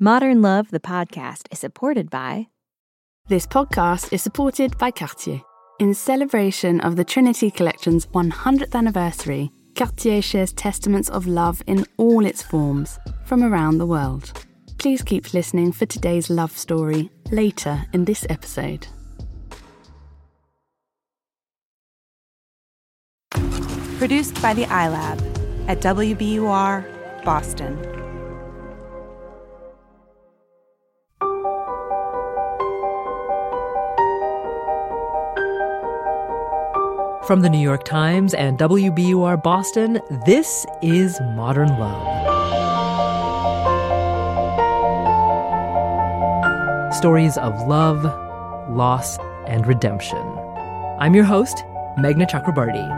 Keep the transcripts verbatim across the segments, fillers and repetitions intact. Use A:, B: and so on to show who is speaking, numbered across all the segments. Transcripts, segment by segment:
A: Modern Love, the podcast, is supported by...
B: This podcast is supported by Cartier. In celebration of the Trinity Collection's one hundredth anniversary, Cartier shares testaments of love in all its forms from around the world. Please keep listening for today's love story later in this episode.
C: Produced by the iLab at W B U R, Boston.
D: From the New York Times and W B U R Boston, this is Modern Love. Stories of love, loss, and redemption. I'm your host, Meghna Chakrabarti.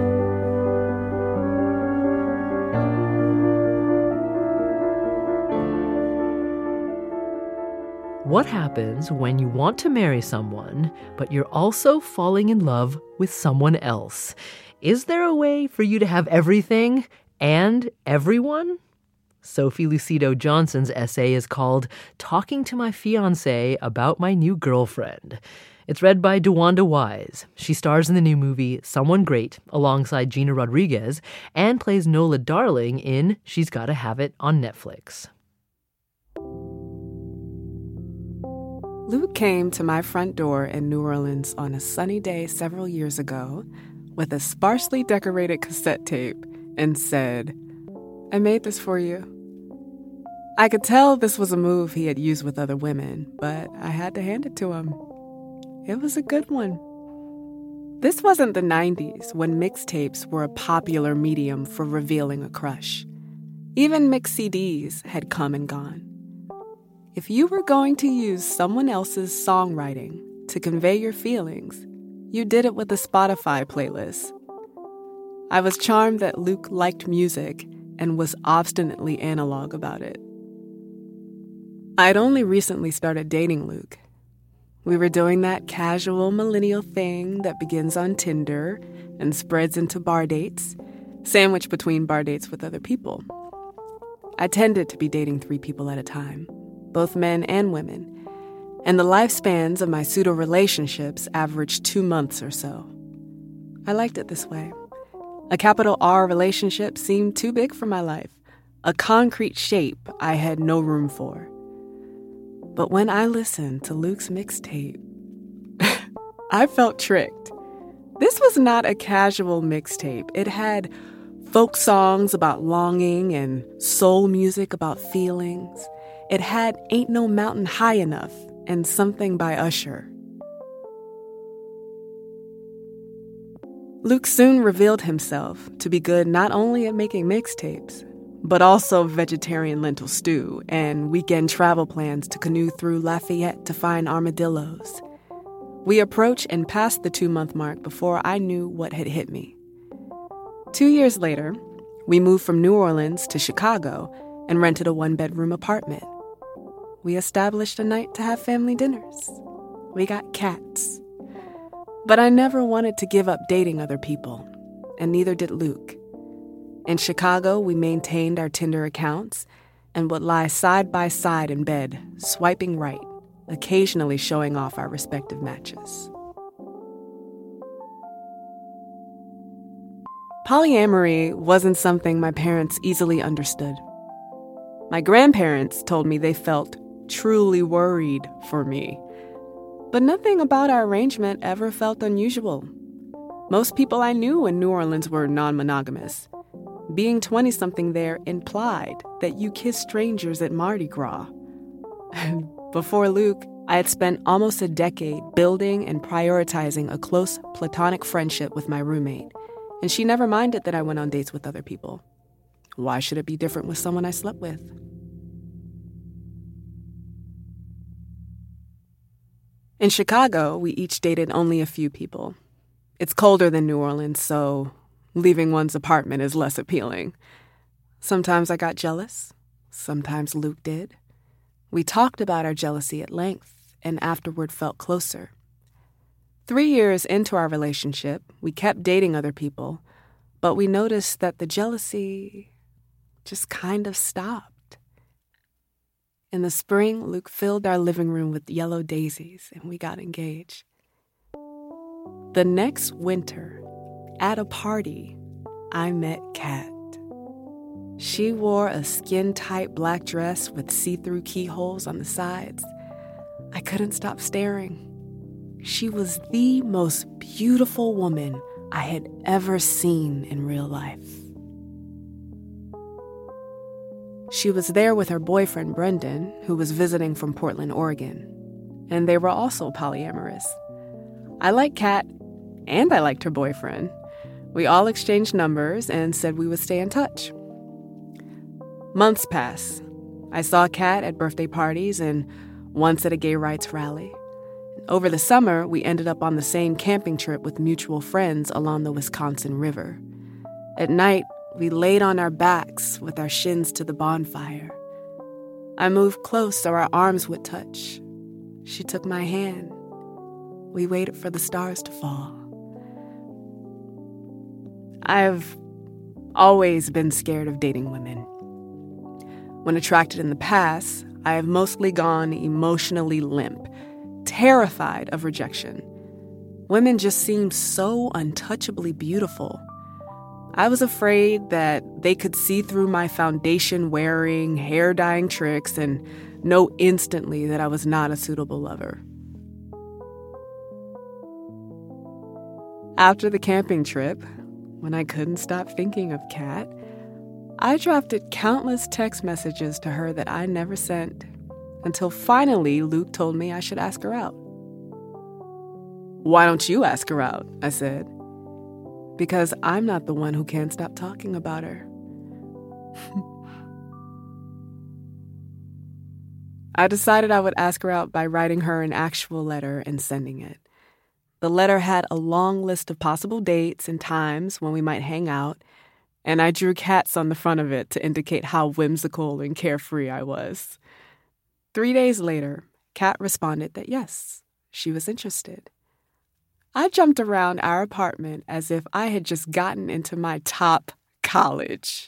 D: What happens when you want to marry someone, but you're also falling in love with someone else? Is there a way for you to have everything and everyone? Sophie Lucido Johnson's essay is called Talking to My Fiancé About My New Girlfriend. It's read by DeWanda Wise. She stars in the new movie Someone Great alongside Gina Rodriguez and plays Nola Darling in She's Gotta Have It on Netflix.
E: Luke came to my front door in New Orleans on a sunny day several years ago with a sparsely decorated cassette tape and said, "I made this for you." I could tell this was a move he had used with other women, but I had to hand it to him. It was a good one. This wasn't the nineties when mixtapes were a popular medium for revealing a crush. Even mixed C Ds had come and gone. If you were going to use someone else's songwriting to convey your feelings, you did it with a Spotify playlist. I was charmed that Luke liked music and was obstinately analog about it. I'd only recently started dating Luke. We were doing that casual millennial thing that begins on Tinder and spreads into bar dates, sandwiched between bar dates with other people. I tended to be dating three people at a time, both men and women, and the lifespans of my pseudo-relationships averaged two months or so. I liked it this way. A capital R relationship seemed too big for my life, a concrete shape I had no room for. But when I listened to Luke's mixtape, I felt tricked. This was not a casual mixtape. It had folk songs about longing and soul music about feelings. It had Ain't No Mountain High Enough and something by Usher. Luke soon revealed himself to be good not only at making mixtapes, but also vegetarian lentil stew and weekend travel plans to canoe through Lafayette to find armadillos. We approached and passed the two-month mark before I knew what had hit me. Two years later, we moved from New Orleans to Chicago and rented a one-bedroom apartment. We established a night to have family dinners. We got cats. But I never wanted to give up dating other people, and neither did Luke. In Chicago, we maintained our Tinder accounts and would lie side by side in bed, swiping right, occasionally showing off our respective matches. Polyamory wasn't something my parents easily understood. My grandparents told me they felt truly worried for me. But nothing about our arrangement ever felt unusual. Most people I knew in New Orleans were non-monogamous. Being twenty-something there implied that you kiss strangers at Mardi Gras. Before Luke, I had spent almost a decade building and prioritizing a close platonic friendship with my roommate, and she never minded that I went on dates with other people. Why should it be different with someone I slept with? In Chicago, we each dated only a few people. It's colder than New Orleans, so leaving one's apartment is less appealing. Sometimes I got jealous. Sometimes Luke did. We talked about our jealousy at length and afterward felt closer. Three years into our relationship, we kept dating other people, but we noticed that the jealousy just kind of stopped. In the spring, Luke filled our living room with yellow daisies, and we got engaged. The next winter, at a party, I met Kat. She wore a skin-tight black dress with see-through keyholes on the sides. I couldn't stop staring. She was the most beautiful woman I had ever seen in real life. She was there with her boyfriend, Brendan, who was visiting from Portland, Oregon, and they were also polyamorous. I liked Kat, and I liked her boyfriend. We all exchanged numbers and said we would stay in touch. Months passed. I saw Kat at birthday parties and once at a gay rights rally. Over the summer, we ended up on the same camping trip with mutual friends along the Wisconsin River. At night, we laid on our backs with our shins to the bonfire. I moved close so our arms would touch. She took my hand. We waited for the stars to fall. I've always been scared of dating women. When attracted in the past, I have mostly gone emotionally limp, terrified of rejection. Women just seemed so untouchably beautiful. I was afraid that they could see through my foundation-wearing, hair-dyeing tricks and know instantly that I was not a suitable lover. After the camping trip, when I couldn't stop thinking of Kat, I drafted countless text messages to her that I never sent, until finally Luke told me I should ask her out. "Why don't you ask her out?" I said. "Because I'm not the one who can't stop talking about her." I decided I would ask her out by writing her an actual letter and sending it. The letter had a long list of possible dates and times when we might hang out, and I drew cats on the front of it to indicate how whimsical and carefree I was. Three days later, Kat responded that yes, she was interested. I jumped around our apartment as if I had just gotten into my top college.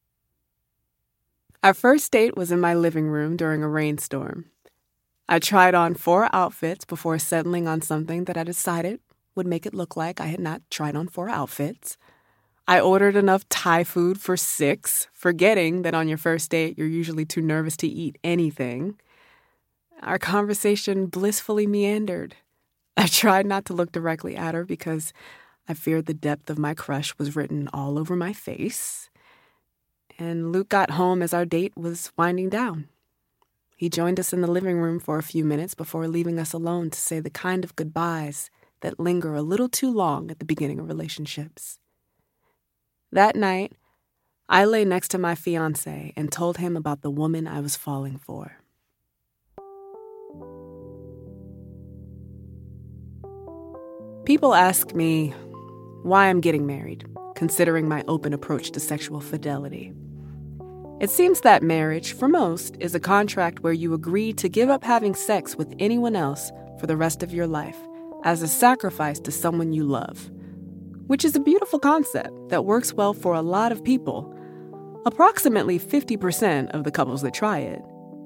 E: Our first date was in my living room during a rainstorm. I tried on four outfits before settling on something that I decided would make it look like I had not tried on four outfits. I ordered enough Thai food for six, forgetting that on your first date you're usually too nervous to eat anything. Our conversation blissfully meandered. I tried not to look directly at her because I feared the depth of my crush was written all over my face. And Luke got home as our date was winding down. He joined us in the living room for a few minutes before leaving us alone to say the kind of goodbyes that linger a little too long at the beginning of relationships. That night, I lay next to my fiancé and told him about the woman I was falling for. People ask me why I'm getting married, considering my open approach to sexual fidelity. It seems that marriage, for most, is a contract where you agree to give up having sex with anyone else for the rest of your life as a sacrifice to someone you love, which is a beautiful concept that works well for a lot of people, approximately fifty percent of the couples that try it.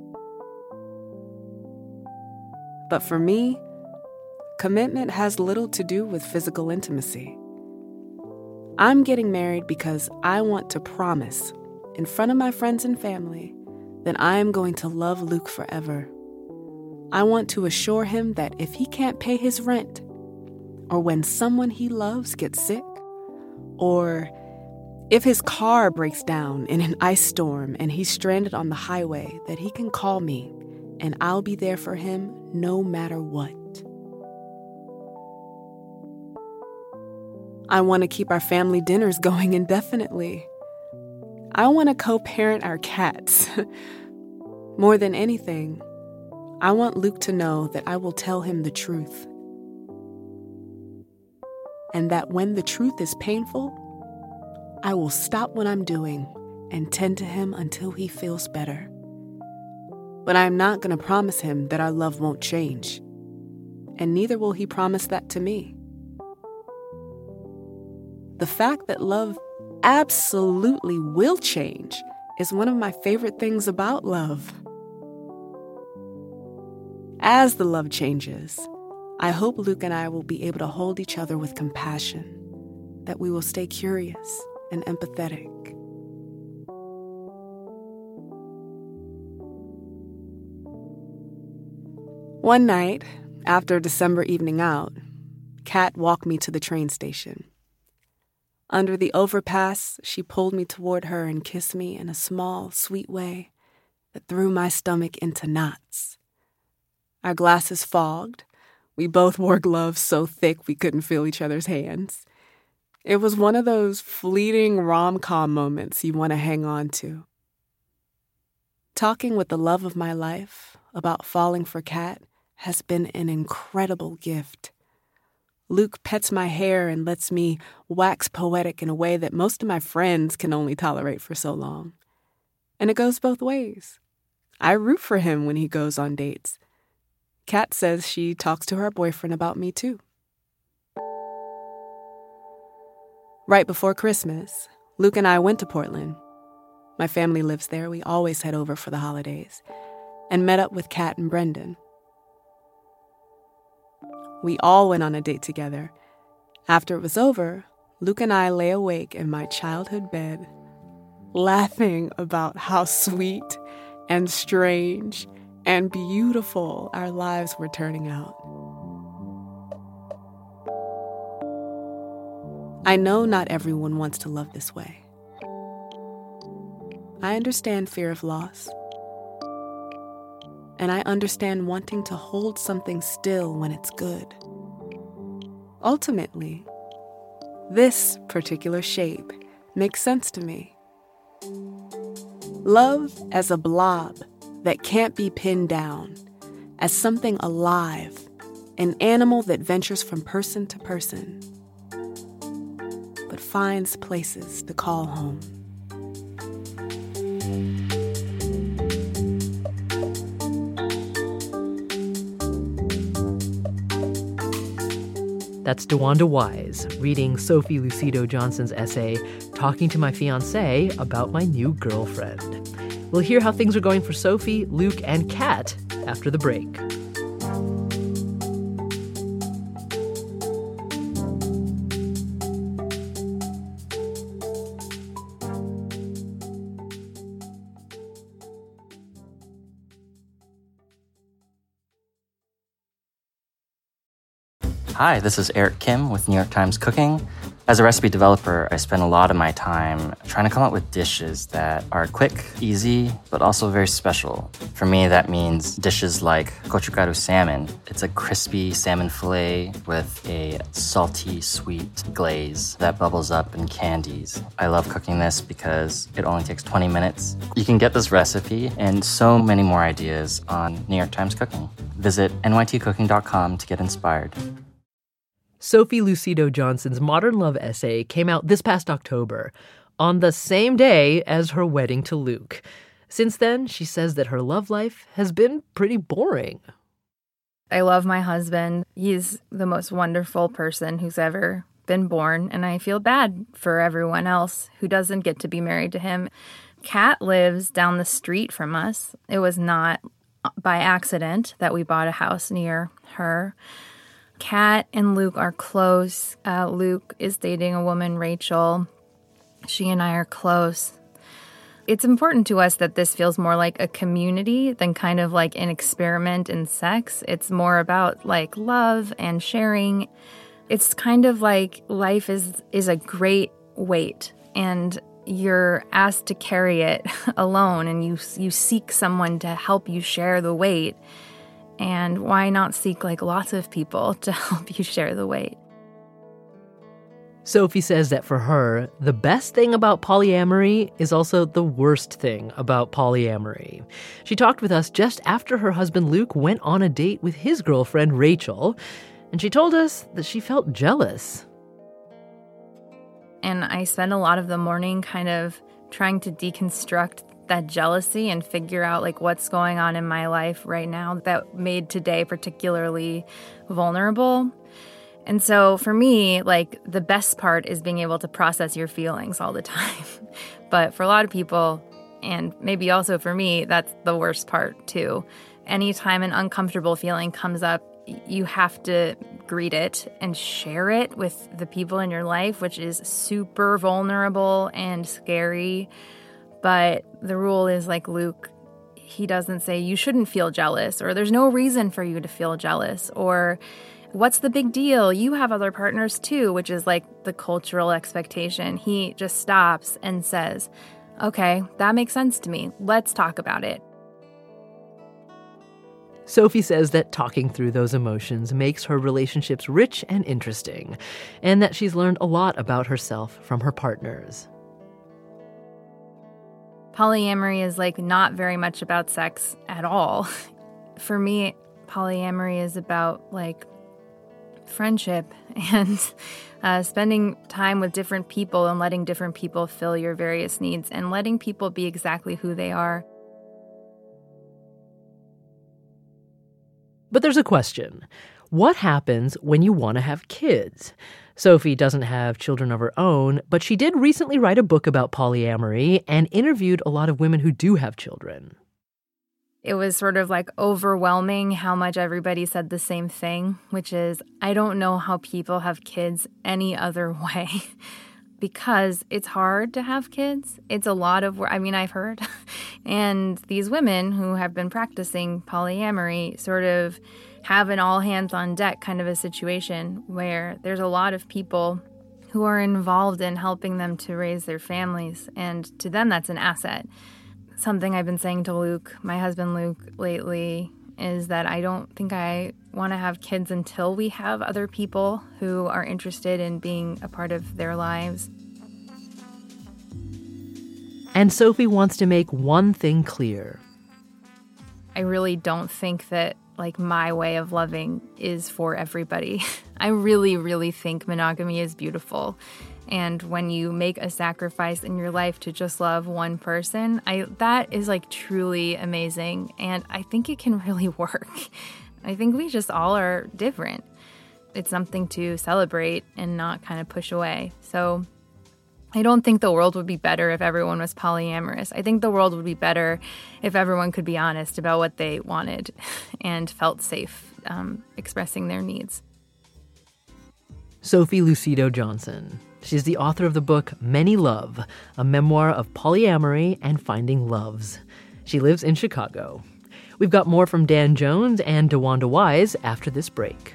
E: But for me, commitment has little to do with physical intimacy. I'm getting married because I want to promise, in front of my friends and family, that I am going to love Luke forever. I want to assure him that if he can't pay his rent, or when someone he loves gets sick, or if his car breaks down in an ice storm and he's stranded on the highway, that he can call me and I'll be there for him no matter what. I want to keep our family dinners going indefinitely. I want to co-parent our cats. More than anything, I want Luke to know that I will tell him the truth. And that when the truth is painful, I will stop what I'm doing and tend to him until he feels better. But I am not going to promise him that our love won't change. And neither will he promise that to me. The fact that love absolutely will change is one of my favorite things about love. As the love changes, I hope Luke and I will be able to hold each other with compassion, that we will stay curious and empathetic. One night, after a December evening out, Kat walked me to the train station. Under the overpass, she pulled me toward her and kissed me in a small, sweet way that threw my stomach into knots. Our glasses fogged. We both wore gloves so thick we couldn't feel each other's hands. It was one of those fleeting rom-com moments you want to hang on to. Talking with the love of my life about falling for Kat has been an incredible gift. Luke pets my hair and lets me wax poetic in a way that most of my friends can only tolerate for so long. And it goes both ways. I root for him when he goes on dates. Kat says she talks to her boyfriend about me, too. Right before Christmas, Luke and I went to Portland. My family lives there. We always head over for the holidays. And met up with Kat and Brendan. We all went on a date together. After it was over, Luke and I lay awake in my childhood bed, laughing about how sweet and strange and beautiful our lives were turning out. I know not everyone wants to love this way. I understand fear of loss. And I understand wanting to hold something still when it's good. Ultimately, this particular shape makes sense to me. Love as a blob that can't be pinned down, as something alive, an animal that ventures from person to person, but finds places to call home.
D: That's DeWanda Wise reading Sophie Lucido Johnson's essay, Talking to My Fiancé About My New Girlfriend. We'll hear how things are going for Sophie, Luke, and Kat after the break.
F: Hi, this is Eric Kim with New York Times Cooking. As a recipe developer, I spend a lot of my time trying to come up with dishes that are quick, easy, but also very special. For me, that means dishes like gochugaru salmon. It's a crispy salmon fillet with a salty, sweet glaze that bubbles up in candies. I love cooking this because it only takes twenty minutes. You can get this recipe and so many more ideas on New York Times Cooking. Visit N Y T cooking dot com to get inspired.
D: Sophie Lucido Johnson's Modern Love essay came out this past October, on the same day as her wedding to Luke. Since then, she says that her love life has been pretty boring.
G: I love my husband. He's the most wonderful person who's ever been born, and I feel bad for everyone else who doesn't get to be married to him. Kat lives down the street from us. It was not by accident that we bought a house near her. Kat and Luke are close. Uh, Luke is dating a woman, Rachel. She and I are close. It's important to us that this feels more like a community than kind of like an experiment in sex. It's more about like love and sharing. It's kind of like life is is a great weight, and you're asked to carry it alone, and you you seek someone to help you share the weight. And why not seek like lots of people to help you share the weight?
D: Sophie says that for her, the best thing about polyamory is also the worst thing about polyamory. She talked with us just after her husband Luke went on a date with his girlfriend Rachel, and she told us that she felt jealous.
G: And I spend a lot of the morning kind of trying to deconstruct that jealousy and figure out like what's going on in my life right now that made today particularly vulnerable. And so for me, like the best part is being able to process your feelings all the time. But for a lot of people, And maybe also for me, that's the worst part too. Anytime an uncomfortable feeling comes up, you have to greet it and share it with the people in your life, which is super vulnerable and scary. But the rule is, like Luke, he doesn't say you shouldn't feel jealous, or there's no reason for you to feel jealous, or what's the big deal? You have other partners too, which is like the cultural expectation. He just stops and says, okay, that makes sense to me. Let's talk about it.
D: Sophie says that talking through those emotions makes her relationships rich and interesting, and that she's learned a lot about herself from her partners.
G: Polyamory is like not very much about sex at all. For me, polyamory is about like friendship and uh, spending time with different people and letting different people fill your various needs and letting people be exactly who they are.
D: But there's a question. What happens when you want to have kids? Sophie doesn't have children of her own, but she did recently write a book about polyamory and interviewed a lot of women who do have children.
G: It was sort of like overwhelming how much everybody said the same thing, which is, I don't know how people have kids any other way. Because it's hard to have kids. It's a lot of work. I mean, I've heard. And these women who have been practicing polyamory sort of have an all hands on deck kind of a situation where there's a lot of people who are involved in helping them to raise their families. And to them, that's an asset. Something I've been saying to Luke, my husband Luke, lately is that I don't think I want to have kids until we have other people who are interested in being a part of their lives.
D: And Sophie wants to make one thing clear.
G: I really don't think that like my way of loving is for everybody. I really, really think monogamy is beautiful. And when you make a sacrifice in your life to just love one person, I that is like truly amazing. And I think it can really work. I think we just all are different. It's something to celebrate and not kind of push away. So I don't think the world would be better if everyone was polyamorous. I think the world would be better if everyone could be honest about what they wanted and felt safe um, expressing their needs.
D: Sophie Lucido Johnson. She's the author of the book Many Love, a memoir of polyamory and finding loves. She lives in Chicago. We've got more from Dan Jones and DeWanda Wise after this break.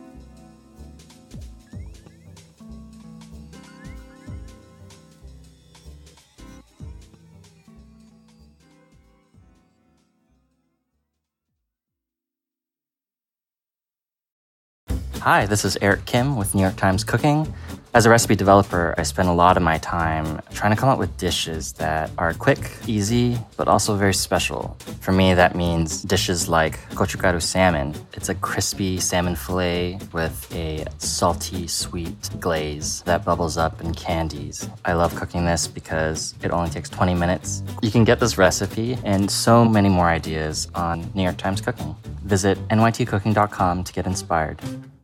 F: Hi, this is Eric Kim with New York Times Cooking. As a recipe developer, I spend a lot of my time trying to come up with dishes that are quick, easy, but also very special. For me, that means dishes like gochugaru salmon. It's a crispy salmon fillet with a salty, sweet glaze that bubbles up and candies. I love cooking this because it only takes twenty minutes. You can get this recipe and so many more ideas on New York Times Cooking. Visit N Y T cooking dot com to get inspired.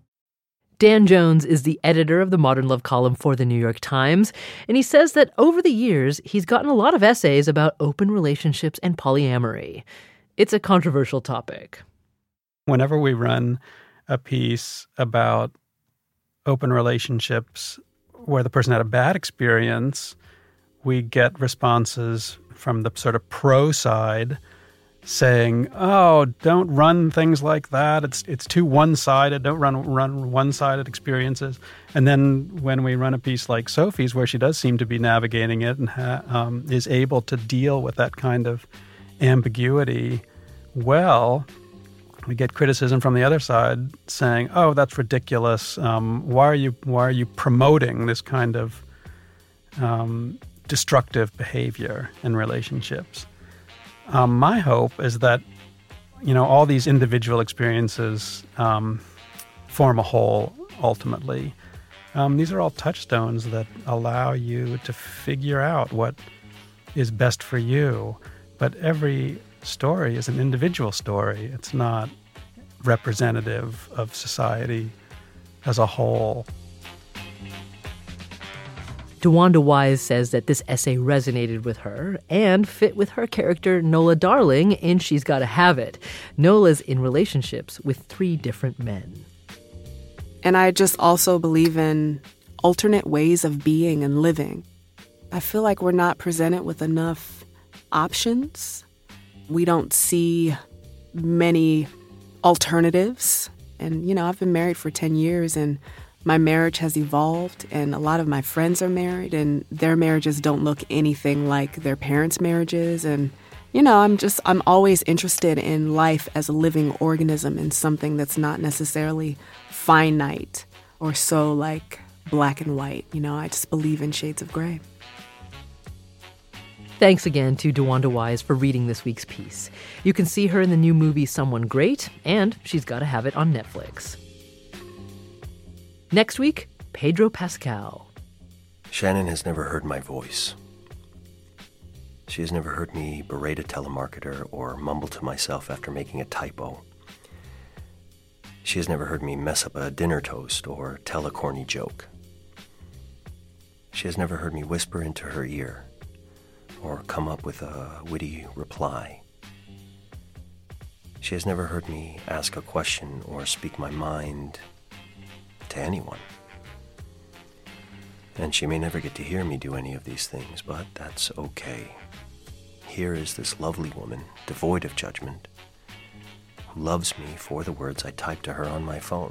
D: Dan Jones is the editor of the Modern Love column for the New York Times, and he says that over the years, he's gotten a lot of essays about open relationships and polyamory. It's a controversial topic.
H: Whenever we run a piece about open relationships where the person had a bad experience, we get responses from the sort of pro side saying, oh, don't run things like that. It's it's too one-sided. Don't run run one-sided experiences. And then when we run a piece like Sophie's, where she does seem to be navigating it and ha- um, is able to deal with that kind of ambiguity well, we get criticism from the other side saying, oh, that's ridiculous. Um, why are you why are you promoting this kind of um, destructive behavior in relationships? Um, my hope is that, you know, all these individual experiences um, form a whole, ultimately. Um, these are all touchstones that allow you to figure out what is best for you. But every story is an individual story. It's not representative of society as a whole.
D: DeWanda Wise says that this essay resonated with her and fit with her character Nola Darling in She's Gotta Have It. Nola's in relationships with three different men.
E: And I just also believe in alternate ways of being and living. I feel like we're not presented with enough options. We don't see many alternatives. And, you know, I've been married for ten years and my marriage has evolved, and a lot of my friends are married and their marriages don't look anything like their parents' marriages. And, you know, I'm just, I'm always interested in life as a living organism and something that's not necessarily finite or so like black and white. You know, I just believe in shades of gray.
D: Thanks again to DeWanda Wise for reading this week's piece. You can see her in the new movie Someone Great, and She's Gotta Have It on Netflix. Next week, Pedro Pascal.
I: Shannon has never heard my voice. She has never heard me berate a telemarketer or mumble to myself after making a typo. She has never heard me mess up a dinner toast or tell a corny joke. She has never heard me whisper into her ear or come up with a witty reply. She has never heard me ask a question or speak my mind to anyone. And she may never get to hear me do any of these things, but that's okay. Here is this lovely woman, devoid of judgment, who loves me for the words I typed to her on my phone.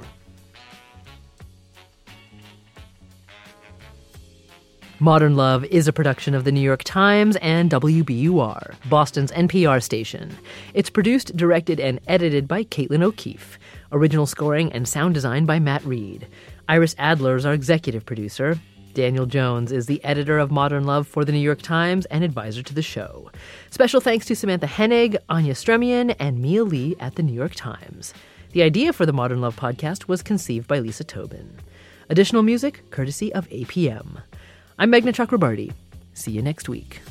D: Modern Love is a production of The New York Times and W B U R, Boston's N P R station. It's produced, directed, and edited by Caitlin O'Keefe. Original scoring and sound design by Matt Reed. Iris Adler is our executive producer. Daniel Jones is the editor of Modern Love for The New York Times and advisor to the show. Special thanks to Samantha Hennig, Anya Stremian, and Mia Lee at The New York Times. The idea for the Modern Love podcast was conceived by Lisa Tobin. Additional music courtesy of A P M. I'm Meghna Chakrabarti. See you next week.